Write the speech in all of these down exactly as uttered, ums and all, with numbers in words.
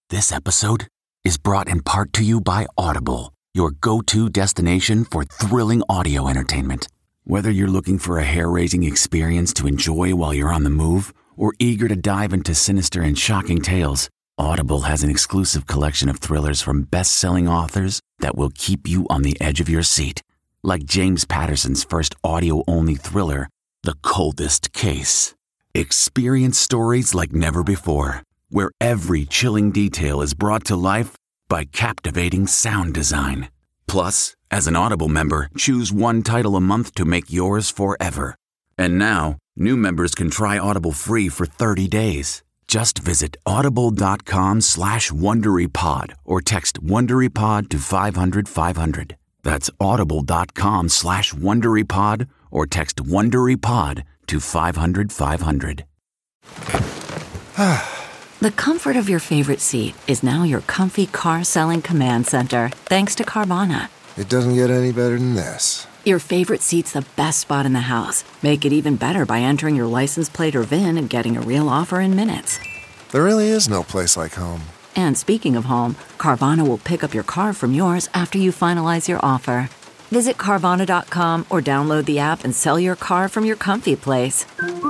This episode is brought in part to you by Audible, your go-to destination for thrilling audio entertainment. Whether you're looking for a hair-raising experience to enjoy while you're on the move or eager to dive into sinister and shocking tales, Audible has an exclusive collection of thrillers from best-selling authors that will keep you on the edge of your seat. Like James Patterson's first audio-only thriller, The Coldest Case. Experience stories like never before, where every chilling detail is brought to life by captivating sound design. Plus, as an Audible member, choose one title a month to make yours forever. And now, new members can try Audible free for thirty days. Just visit audible.com slash WonderyPod or text WonderyPod to five hundred five hundred. That's audible.com slash WonderyPod or text WonderyPod to five hundred five hundred. The comfort of your favorite seat is now your comfy car-selling command center, thanks to Carvana. It doesn't get any better than this. Your favorite seat's the best spot in the house. Make it even better by entering your license plate or V I N and getting a real offer in minutes. There really is no place like home. And speaking of home, Carvana will pick up your car from yours after you finalize your offer. Visit Carvana dot com or download the app and sell your car from your comfy place.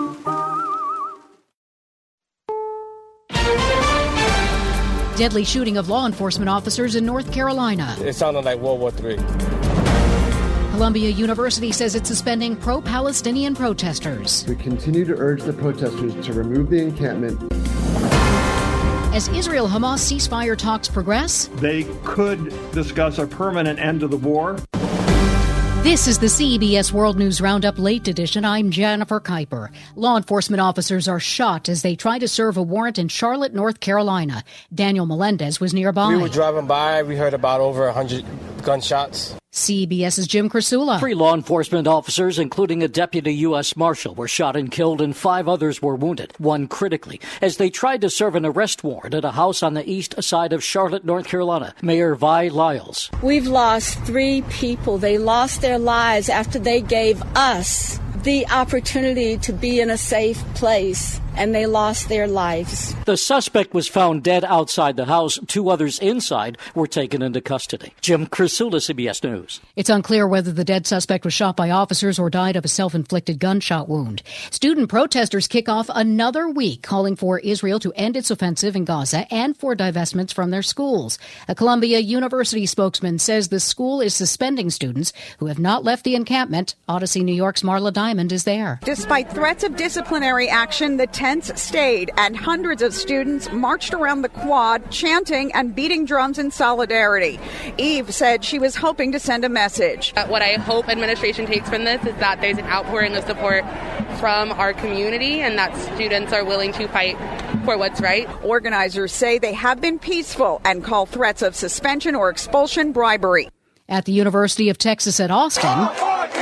Deadly shooting of law enforcement officers in North Carolina. It sounded like World War Three. Columbia University says it's suspending pro-Palestinian protesters. We continue to urge the protesters to remove the encampment. As Israel-Hamas ceasefire talks progress, they could discuss a permanent end to the war. This is the C B S World News Roundup Late Edition. I'm Jennifer Kuiper. Law enforcement officers are shot as they try to serve a warrant in Charlotte, North Carolina. Daniel Melendez was nearby. We were driving by. We heard about over one hundred gunshots. CBS's Jim Krasula. Three law enforcement officers, including a deputy U S Marshal, were shot and killed, and five others were wounded, one critically, as they tried to serve an arrest warrant at a house on the east side of Charlotte, North Carolina. Mayor Vi Lyles. We've lost three people. They lost their lives after they gave us the opportunity to be in a safe place, and they lost their lives. The suspect was found dead outside the house. Two others inside were taken into custody. Jim Krasula, C B S News. It's unclear whether the dead suspect was shot by officers or died of a self-inflicted gunshot wound. Student protesters kick off another week calling for Israel to end its offensive in Gaza and for divestments from their schools. A Columbia University spokesman says the school is suspending students who have not left the encampment. Odyssey New York's Marla Diamond is there. Despite threats of disciplinary action, the tents stayed, and hundreds of students marched around the quad, chanting and beating drums in solidarity. Eve said she was hoping to send a message. What I hope administration takes from this is that there's an outpouring of support from our community and that students are willing to fight for what's right. Organizers say they have been peaceful and call threats of suspension or expulsion bribery. At the University of Texas at Austin,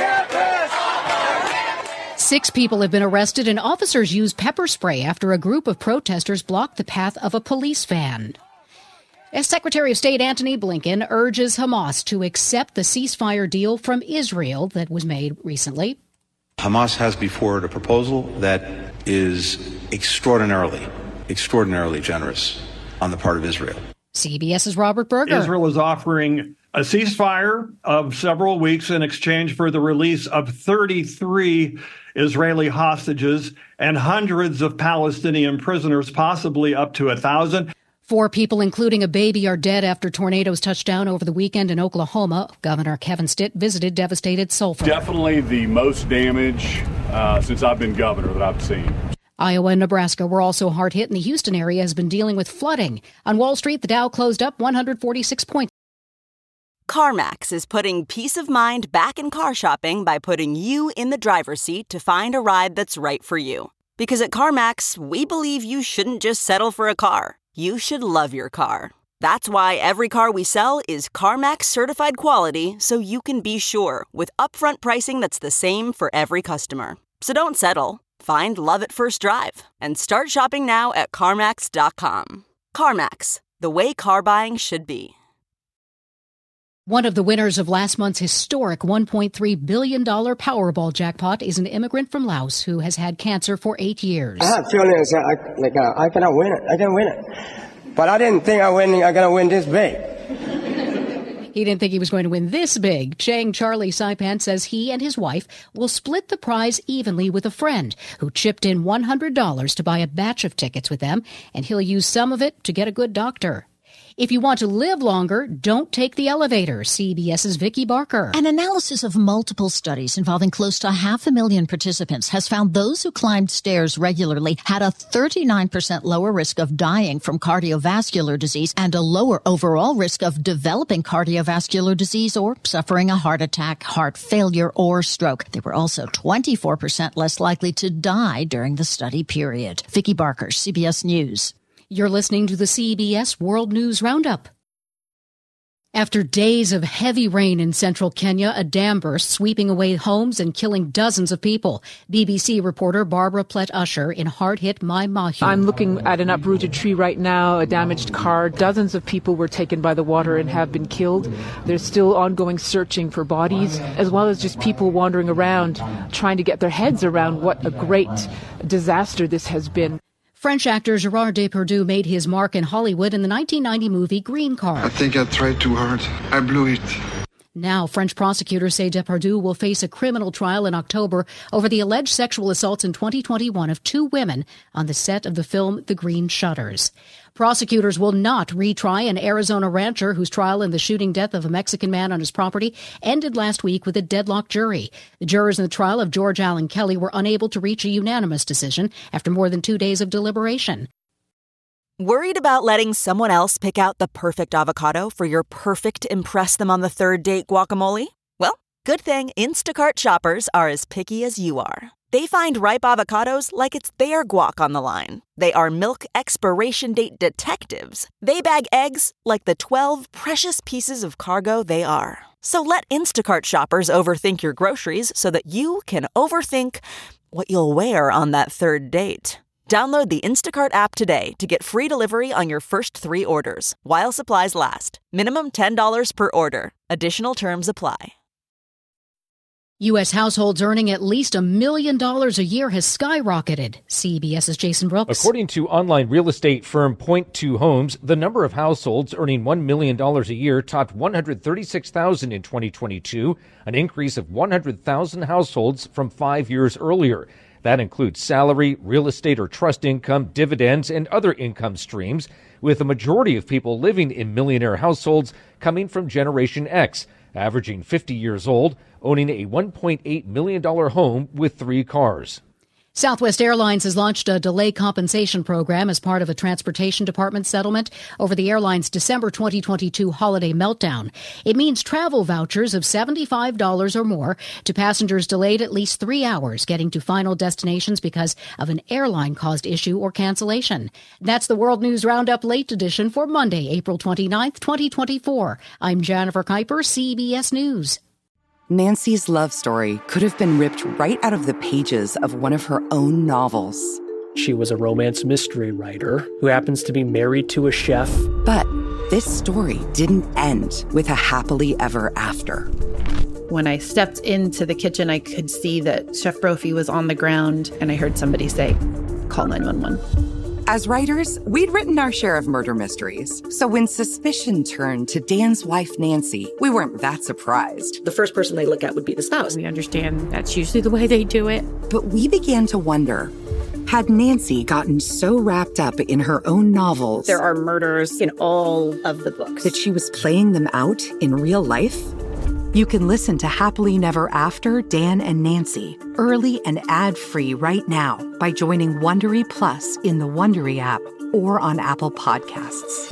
six people have been arrested and officers used pepper spray after a group of protesters blocked the path of a police van. As Secretary of State Antony Blinken urges Hamas to accept the ceasefire deal from Israel that was made recently. Hamas has before it a proposal that is extraordinarily, extraordinarily generous on the part of Israel. CBS's Robert Berger. Israel is offering a ceasefire of several weeks in exchange for the release of thirty-three Israeli hostages and hundreds of Palestinian prisoners, possibly up to a thousand. Four people, including a baby, are dead after tornadoes touched down over the weekend in Oklahoma. Governor Kevin Stitt visited devastated Sulphur. Definitely the most damage uh, since I've been governor that I've seen. Iowa and Nebraska were also hard hit, and the Houston area has been dealing with flooding. On Wall Street, the Dow closed up one hundred forty-six points. CarMax is putting peace of mind back in car shopping by putting you in the driver's seat to find a ride that's right for you. Because at CarMax, we believe you shouldn't just settle for a car. You should love your car. That's why every car we sell is CarMax certified quality, so you can be sure with upfront pricing that's the same for every customer. So don't settle. Find love at first drive and start shopping now at CarMax dot com. CarMax, the way car buying should be. One of the winners of last month's historic one point three billion dollars Powerball jackpot is an immigrant from Laos who has had cancer for eight years. I have feelings that I, like, uh, I cannot win it. I can win it. but I didn't think I was going to win this big. He didn't think he was going to win this big. Chang Charlie Saipan says he and his wife will split the prize evenly with a friend who chipped in one hundred dollars to buy a batch of tickets with them, and he'll use some of it to get a good doctor. If you want to live longer, don't take the elevator. CBS's Vicki Barker. An analysis of multiple studies involving close to half a million participants has found those who climbed stairs regularly had a thirty-nine percent lower risk of dying from cardiovascular disease and a lower overall risk of developing cardiovascular disease or suffering a heart attack, heart failure, or stroke. They were also twenty-four percent less likely to die during the study period. Vicki Barker, C B S News. You're listening to the C B S World News Roundup. After days of heavy rain in central Kenya, a dam burst sweeping away homes and killing dozens of people. B B C reporter Barbara Plett-Usher in hard-hit Mai Mahiu. I'm looking at an uprooted tree right now, a damaged car. Dozens of people were taken by the water and have been killed. There's still ongoing searching for bodies, as well as just people wandering around trying to get their heads around what a great disaster this has been. French actor Gerard Depardieu made his mark in Hollywood in the nineteen ninety movie Green Card. I think I tried too hard. I blew it. Now, French prosecutors say Depardieu will face a criminal trial in October over the alleged sexual assaults in twenty twenty-one of two women on the set of the film The Green Shutters. Prosecutors will not retry an Arizona rancher whose trial in the shooting death of a Mexican man on his property ended last week with a deadlocked jury. The jurors in the trial of George Allen Kelly were unable to reach a unanimous decision after more than two days of deliberation. Worried about letting someone else pick out the perfect avocado for your perfect impress-them-on-the-third-date guacamole? Well, good thing Instacart shoppers are as picky as you are. They find ripe avocados like it's their guac on the line. They are milk expiration date detectives. They bag eggs like the twelve precious pieces of cargo they are. So let Instacart shoppers overthink your groceries so that you can overthink what you'll wear on that third date. Download the Instacart app today to get free delivery on your first three orders, while supplies last. Minimum ten dollars per order. Additional terms apply. U S households earning at least a million dollars a year has skyrocketed. CBS's Jason Brooks. According to online real estate firm Point Two Homes, the number of households earning one million dollars a year topped one hundred thirty-six thousand in twenty twenty-two, an increase of one hundred thousand households from five years earlier. That includes salary, real estate or trust income, dividends, and other income streams, with a majority of people living in millionaire households coming from Generation X, averaging fifty years old, owning a one point eight million dollars home with three cars. Southwest Airlines has launched a delay compensation program as part of a Transportation Department settlement over the airline's December twenty twenty-two holiday meltdown. It means travel vouchers of seventy-five dollars or more to passengers delayed at least three hours getting to final destinations because of an airline-caused issue or cancellation. That's the World News Roundup Late Edition for Monday, April twenty-ninth, twenty twenty-four. I'm Jennifer Kuiper, C B S News. Nancy's love story could have been ripped right out of the pages of one of her own novels. She was a romance mystery writer who happens to be married to a chef. But this story didn't end with a happily ever after. When I stepped into the kitchen, I could see that Chef Brophy was on the ground, and I heard somebody say, "Call nine one one." As writers, we'd written our share of murder mysteries. So when suspicion turned to Dan's wife, Nancy, we weren't that surprised. The first person they look at would be the spouse. We understand that's usually the way they do it. But we began to wonder, had Nancy gotten so wrapped up in her own novels... There are murders in all of the books. ...that she was playing them out in real life? You can listen to Happily Never After, Dan and Nancy, early and ad-free right now by joining Wondery Plus in the Wondery app or on Apple Podcasts.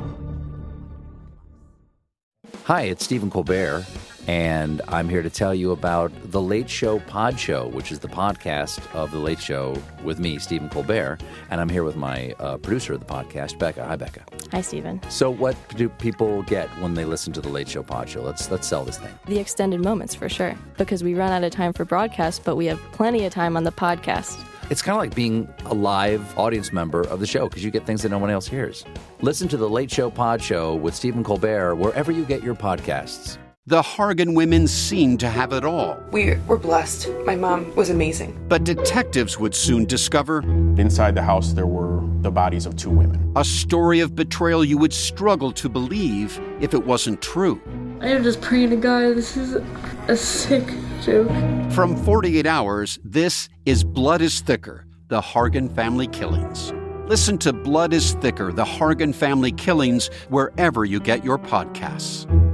Hi, it's Stephen Colbert, and I'm here to tell you about The Late Show Pod Show, which is the podcast of The Late Show with me, Stephen Colbert, and I'm here with my uh, producer of the podcast, Becca. Hi, Becca. Hi, Stephen. So what do people get when they listen to The Late Show Pod Show? Let's let's sell this thing. The extended moments, for sure, because we run out of time for broadcast, but we have plenty of time on the podcast. It's kind of like being a live audience member of the show because you get things that no one else hears. Listen to The Late Show Pod Show with Stephen Colbert wherever you get your podcasts. The Hargan women seemed to have it all. We were blessed. My mom was amazing. But detectives would soon discover... Inside the house, there were the bodies of two women. A story of betrayal you would struggle to believe if it wasn't true. I am just praying to God, this is a sick joke. From forty-eight hours, this is Blood is Thicker, the Hargan Family Killings. Listen to Blood is Thicker, the Hargan Family Killings, wherever you get your podcasts.